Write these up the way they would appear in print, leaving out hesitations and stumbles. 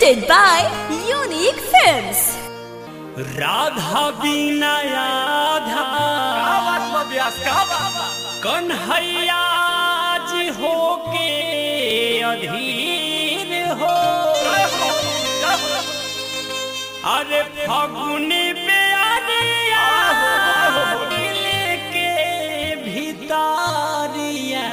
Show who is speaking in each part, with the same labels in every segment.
Speaker 1: presented by Unique Films.
Speaker 2: Radha बिना आधा कन्हैया जी होके अधीर हो। अरे फागुनी प्यारिया दिल के भितारिया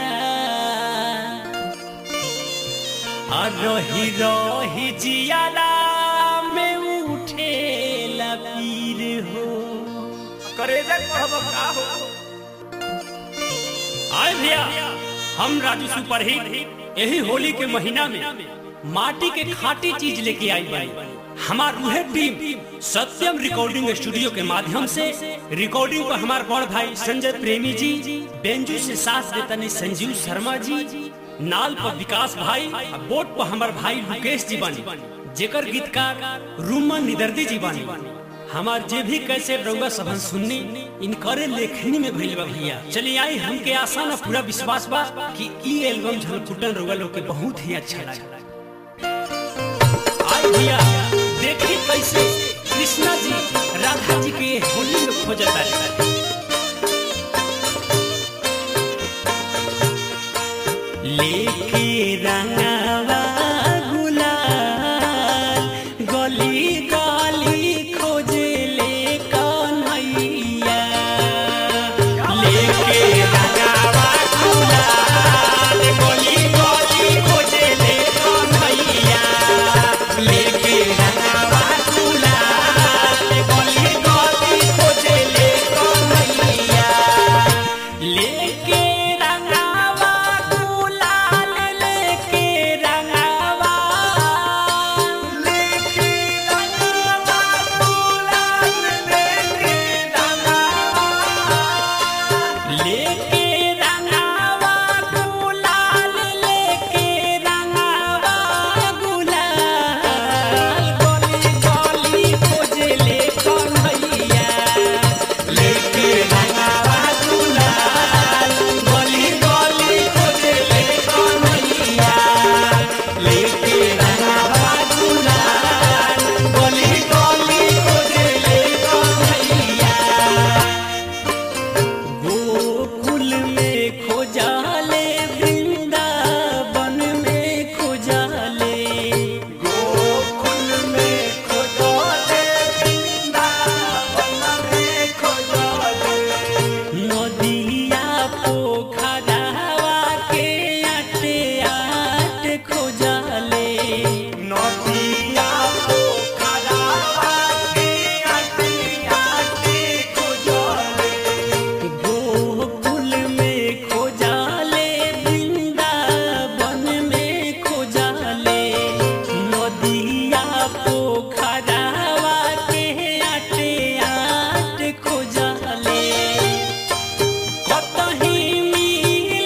Speaker 2: रही रही जियाला में उठे लपीर हो। करेजा कहब का हो। आए भैया हम राजू सुपर हिट यही होली के महीना में माटी के खाटी चीज लेके आई बाई। हमार रूहे टीम सत्यम रिकॉर्डिंग स्टूडियो के माध्यम से रिकॉर्डिंग पर हमार बड़ भाई संजय प्रेमी जी, बेंजू से साथ देतनी संजीव शर्मा जी, नाल पर विकास भाई, बोट पर हमार भाई मुकेश जी बानी, जेकर गीतकार रूमन निदर्दी जी बानी। हमार जे भी कैसे रउआ सबन सुननी इनकरे लेखनी में भइल बा भैया। चलिए आई हमके आसान और पूरा विश्वास बा कि ई एल्बम झलकुटन रउआ लोग के बहुत ही अच्छा लगा। आई भैया देखी कैसे कृष्णा जी राधा जी के होली में खोजता है। लेके रंगवा गुलाल गली गली खोजे ले कन्हैया। लेके रंगवा गुलाल गली गली खोजे ले कन्हैया। लेके रंगवा गुलाल गली गली खोजे ले कन्हैया। लेके कतही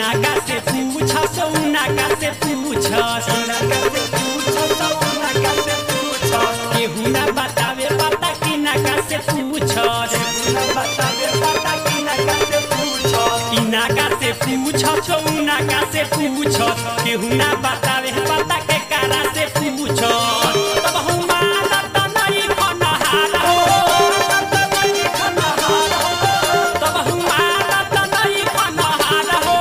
Speaker 2: इनाका से पूछस उनाका से पूछस केहू ना बतावे पता कि नाका से पूछस इनाका से पूछस उनाका से पूछस केहू ना बतावे पता के कारा से पूछस तब हुमाला त नहीं खनहार हो तब हुमाला त नहीं खनहार हो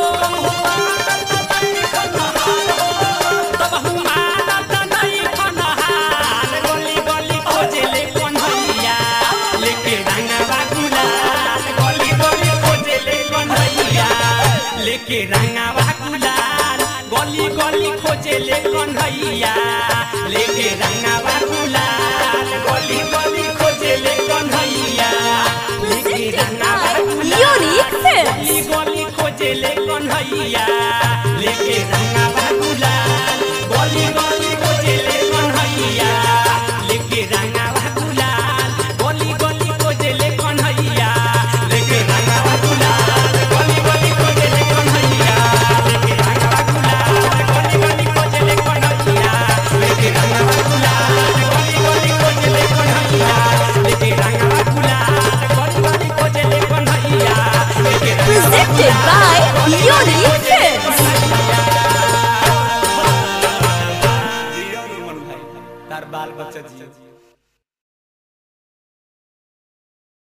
Speaker 2: तब हुमाला त नहीं खनहार गली गली खोजेले कन्हैया लेके रंगवा गुलाल गली गली खोजेले कन्हैया लेके रंगवा गुलाल गली गली खोजेले कन्हैया लेके रंगवा गुलाल गली गली खोजेले कन्हैया लेके रंगवा गुलाल गली गली खोजेले कन्हैया लेके रंगवा गुलाल गली गली खोजेले कन्हैया लेके रंगवा गुलाल गली गली खोजेले कन्हैया लेके रंगवा गुलाल गली गली खोजेले कन्हैया लेके रंगवा गुलाल गली गली खोजेले कन्हैया लेके रंगवा गुलाल गली गली खोजेले कन्हैया लेके रंगवा गुलाल गली गली खोजेले कन्हैया लेके
Speaker 1: Presented by Unique Films.
Speaker 2: तार बाल बच्चा जी